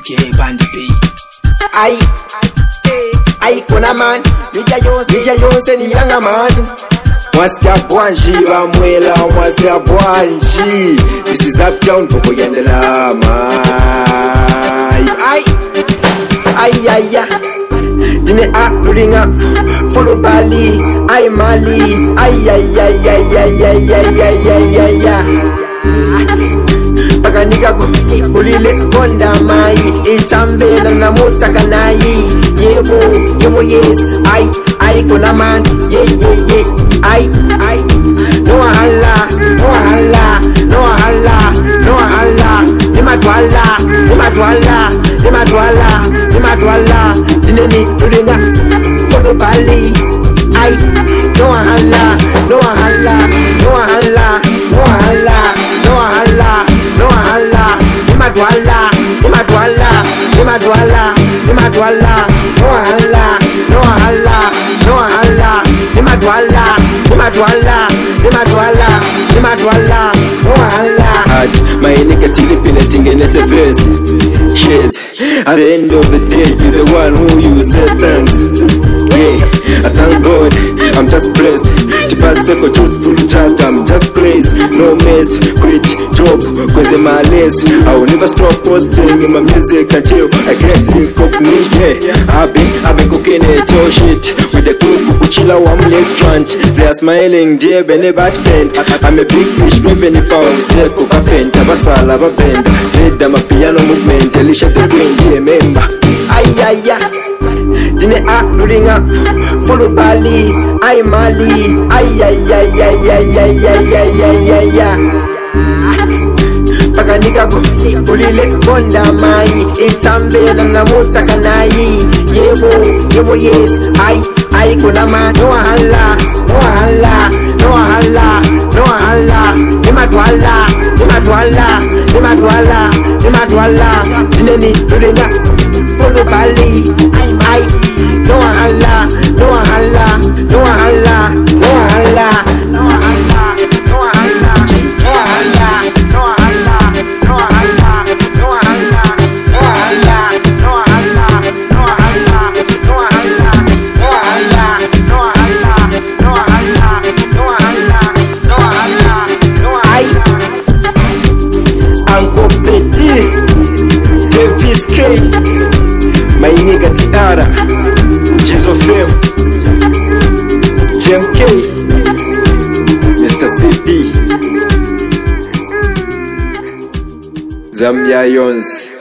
K Band B. I kuna man, media yonse ni yanga man. Mwasta bwanji bamwela, mwasta bwanji. This is Uptown for Yandela man. Dine a lulinga, follow Bali, I Mali, Paganika go, ulile konda mai, itambela na mutaka nayi. Yebo yes, I kuna man, yeah, I, no hala, nimadwala, dineni lulinga, follow Bali, no hala, my nigga tilipile tingenese verse. Yes, at the end of the day, you're the one who you say thanks. Yeah, I thank God, I'm just blessed. Chipaseko truthful chat, I'm just blessed. No mess, quit job, cause I'm a less. I will never stop posting in my music until I get recognition. I've been cooking it, oh shit. With the crew, Kuchila Wamless front. They are smiling, dear Benny Batman. I'm a big fish, moving if I was sick of a pen. Tabasala, a bend. Said I'm a piano movement, Elisha the Queen, dear member. Dine a lulinga, follow Bali, I Mali, Paganika go, ulile konda mai, itambela na mutaka nayi. Yebo yes, I kuna man, no hala, nimadwala, dineni lulinga, follow Bali, no hala, Uncle Petit, Davis K, my nigga Tiara, Jesus Fame, JMK, Mr. CD, Zambia Yons.